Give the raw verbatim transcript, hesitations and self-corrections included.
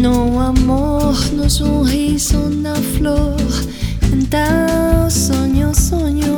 No amor, no sorriso na flor. Então sonho, sonho